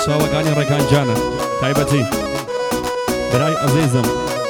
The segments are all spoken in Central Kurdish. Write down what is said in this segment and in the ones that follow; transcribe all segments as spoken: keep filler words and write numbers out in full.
چاوەکانی ڕێکان جانە تایبەتی برای عەزیزم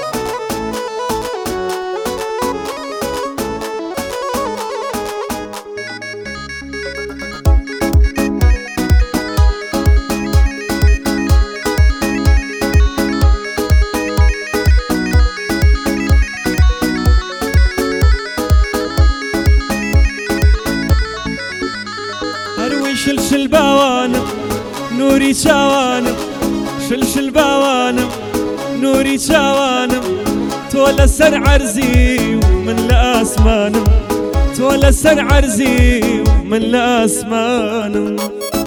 شلشل باوانم نوری چاوانم شلشل باوانم نوری چاوانم تۆ لەسەر عەرزی و من لە ئاسمانم تۆ لەسەر عەرزی و من لە ئاسمانم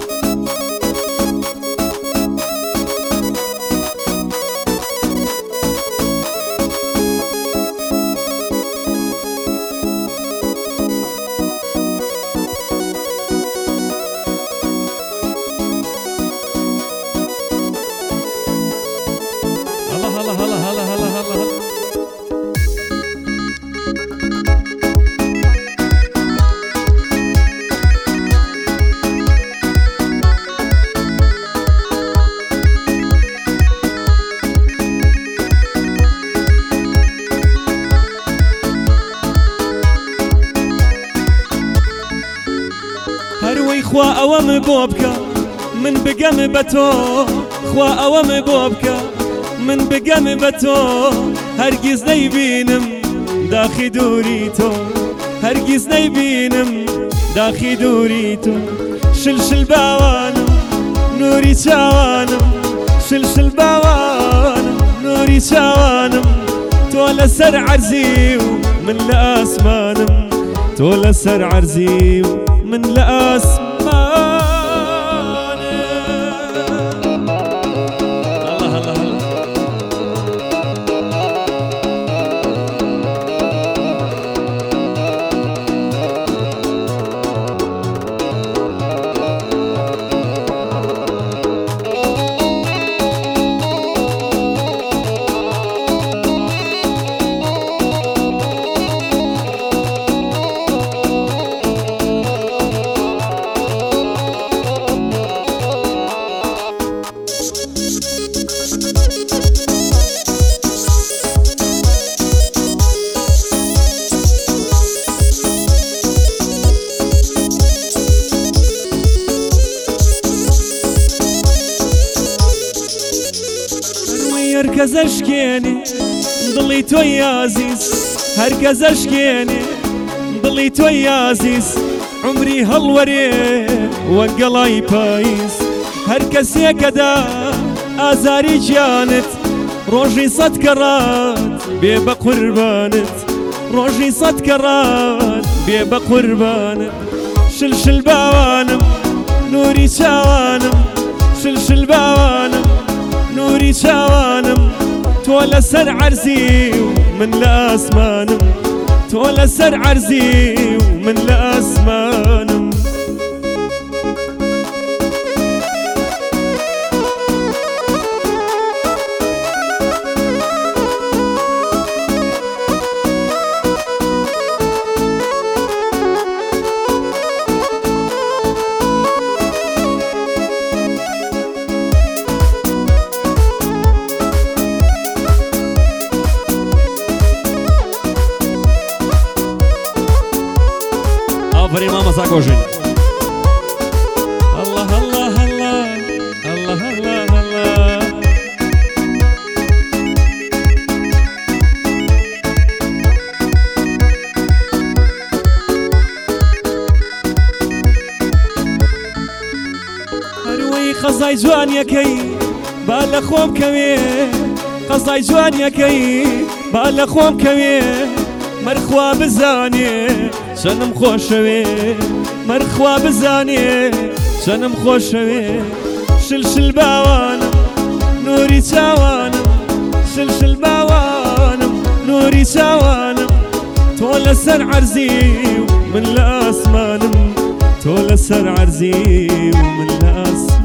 خوا ئەوەم بۆ بکە من بگەم بە تۆ خوا ئەوەم بۆ بکە من بگەم بە تۆ هەرگیز نەیبینم داخی دووری تۆ هەرگیز نەیبینم داخی دووری تۆ شلشل باوانم نوری چاوانم شلشل باوانم نوری چاوانم تۆ لەسەر عەرزی و من لە ئاسمانم تۆ لەسەر عەرزی و من لە ئاسمانم هەرکەس ئەشکێنێ دڵی تۆی عەزیز هەرکەس ئەشکێنێ دڵی تۆی عەزیز عومری هەڵوەرێ وەک گەڵای پاییز هەر کەسێکەدا ئازاری گیانت ڕۆژی سەد کەڕات بێ بە قوربانت ڕۆژی سەد کەڕات بێ بە قوربانت شلشل باوانم نوری چاوانم شلشل باوانم نوری چاوانم تۆ لەسەر عەرزی و من لە ئاسمانم تۆ لەسەر عەرزی و من لە ئاسمانم آفرین ماما ساکۆژین الله الله الله الله الله الله هەروەی قەزای جوانیەکەی با لە خۆم کەوێ قەزای جوانیەکەی با لە خۆم کەوێ مەرخوا بزانێ چەنم خۆشەوێ مەرخوا بزانێ چەنم خۆشەوێ شلشل باوانم نوری چاوانم شلشل باوانم نوری چاوانم تۆ لەسەر عەرزی و من لە ئاسمانم تۆ لەسەر عەرزی و من لە ئاسمان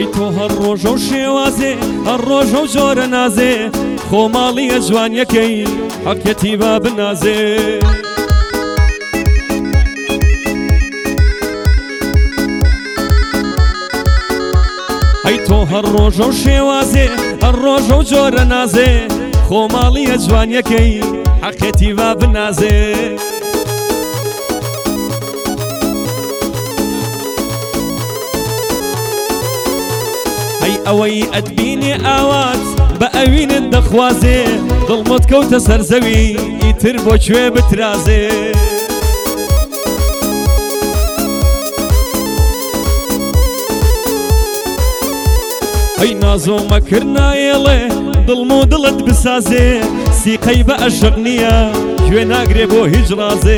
هەی تۆ هەر ڕۆژە و شێوازێ هەر ڕۆژە و جۆرە نازێ خۆماڵیە جوانیەکەی حەقەتی با بنازێ هەی تۆ هەر ڕۆژە و شێوازێ هەر ڕۆژە و جۆرە نازێ خۆماڵیە جوانیەکەی حەقەتی با بنازێ هەی ئەوەی ئەتبینێ ئاوات بە ئەوینت دەخوازێ دڵمت کەوتە سەرزەوی ئیتر بۆ کوێ بترازێ هەی نازۆ مەکر نایێڵێ دڵم و دڵت بسازێ سیقەی بە عەشق نییە کوێ ناگرێ بۆ هیچ ڕازێ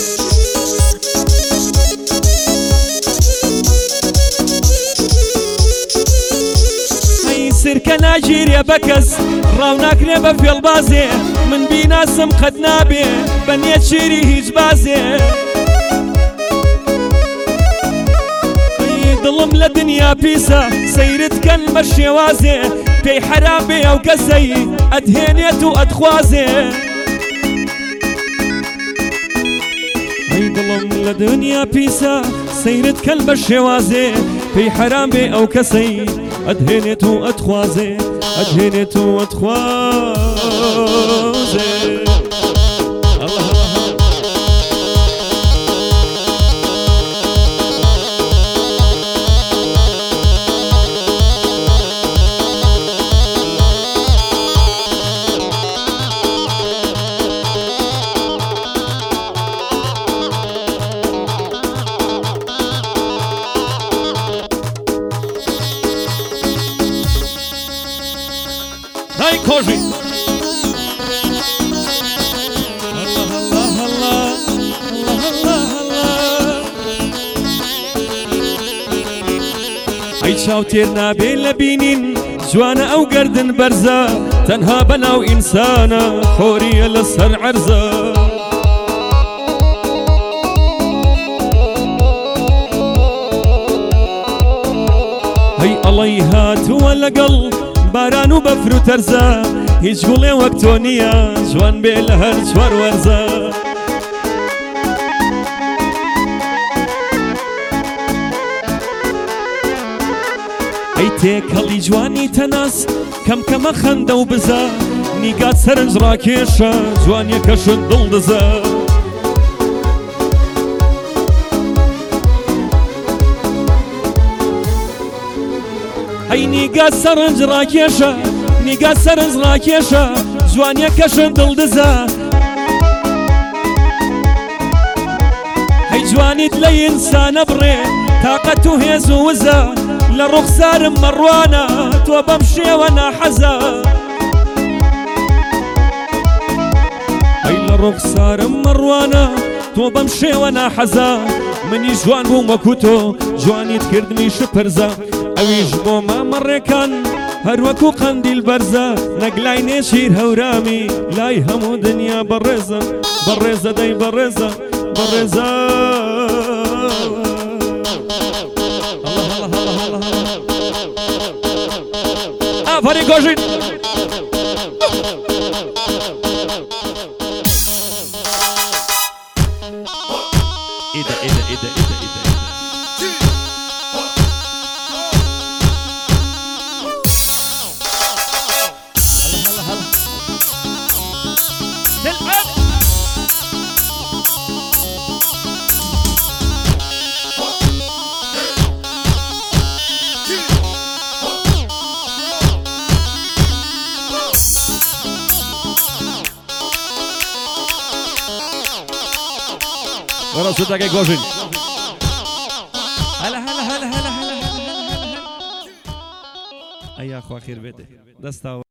سرکە ناگیرێ بە کەس ڕاو ناکرێ بە فێڵبازێ من بیناسم قەت نابێ بە نێچیری هیچ بازێ دڵم لە دنیا پیسە سەیرت کەن بە شێوازێ پێی حەرابێ ئەو کەسەی ئەدهێنێت و ئەدخوازێ هەی دڵم لە دنیا پیسە سەیرت کەن بە شێوازێ پێی حەرام بێ ئەو کەسەی ئەدهێنێت و ئەدخوازێ ئەدهێنێت و ئەدخوازێ هاي كوجي الله الله الله الله الله الله هاي شاوتير نابي لبينين جوانا او قردن برزا تنها بناو انسانا حورية لسر عرزا هاي الله هات ولا قلب باران و بەفر و تەرزە هیچ گوڵێ وەک تۆ نییە جوان بێ لە هەر چوار وەرزە ئەی تێکەڵی جوانی تەناس کەم کەمە خەندە و بزە نیگات سەرنج ڕاکێشە جوانیەکەشت دڵ دزە هەی نیگا سەرنج ڕاکێشە نیگا سەرنج ڕاکێشە جوانیەکەشت دڵدزە هەی جوانیت لە ئینسانە بڕێ تاقەت و هێز و وزە لە ڕوخسارم مەڕوانە تۆ بەم شێوە ناحەزە هەی لە ڕوخسارم مەڕوانە تۆ بەم شێوە ناحەزە منی جوان بووم وەکو تۆ جوانیت کردنی شپرزە ئەویش بۆ مامەڕێکان هەروەکو قەندیل بەرزە نەگلای نێشیر هەورامی لای هەموو دنیا بەڕێزە بەڕێزە دەی بەڕێزە بەڕێزە ئافەری گۆژین ئیدە ئیدە ئیدە ئیدە ئیدە ورا صوتك يا جوجل هلا هلا هلا هلا هلا هلا أي أخو أخير بيته دستا